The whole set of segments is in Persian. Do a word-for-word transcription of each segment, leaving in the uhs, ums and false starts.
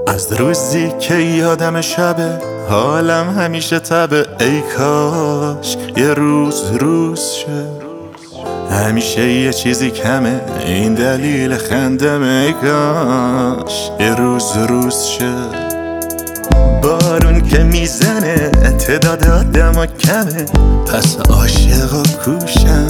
از روزی که یادم شبه حالم همیشه تبه، ای کاش یه روز روز شه. همیشه یه چیزی کمه، این دلیل خندمه، ای کاش یه روز روز شه. بارون که میزنه تعداد آدم کمه، پس عاشق و کوشم.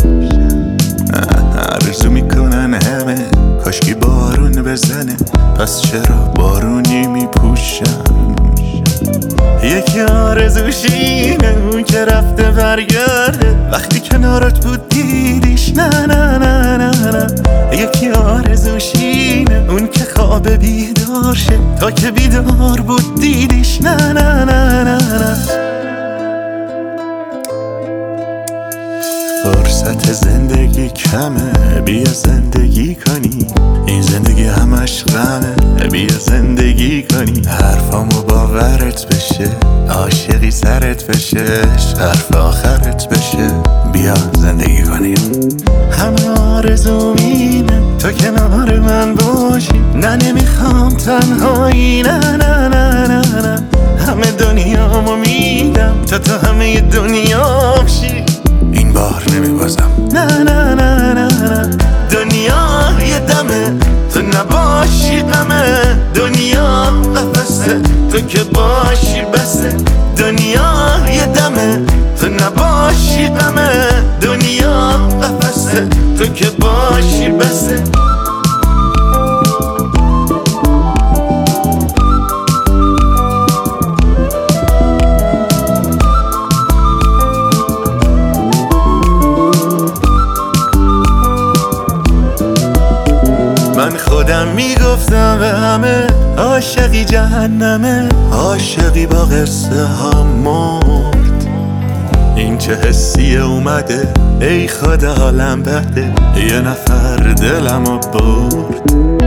عرضو میکنن همه کاشکی بارون بزنه، پس چرا بارونی میپوشم. یکی آرزوشینه اون که رفته برگرده، وقتی کنارت بود دیدیش نه نه نه نه نه. یکی آرزوشینه اون که خواب بیدار شه، تا که بیدار بود دیدیش نه نه نه نه نه. فرصت زندگی کمه، بیا زندگی کنی، این زندگی همش غمه، بیا زندگی کنی. حرفامو باورت بشه، عاشقی سرت بشه، حرف آخرت بشه، بیا زندگی کنی. همه آرزوم اینه تو کنار من باشی، نه نمیخوام تنهایی، نه نه نه نه نه. همه دنیامو میدم تا تو همه دنیا بشی، این بار نمیبازم، نه نه نه نه نه. دنیا یه دمه تو نباشی غمه، دنیا قفسه تو که باشی بسه. دنیا یه دمه تو نباشی غمه، دنیا قفسه تو که باشی بسه. من خودم میگفتم به همه عاشقی جهنمه، عاشقی با قصه ها مرد. این چه حسیه اومده ای خدا حالم بده، یه نفر دلمو برد.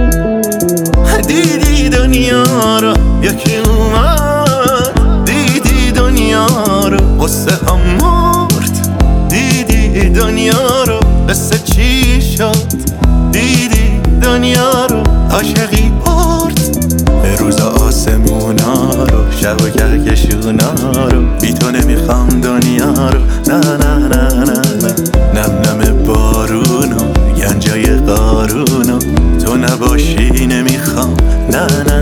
دیدی دنیا رو یکی اومد، دیدی دنیا رو قصه ها مرد. دیدی دنیا رو قصه چی شد، دیدی دنیا رو عاشقی برد. روز آسمونا رو شب و کهکشونا رو، بی تو نمیخوام دنیا رو، نه نه نه نه نه. نم نم بارونو گنجای قارونو، تو نباشی نمیخوام، نه نه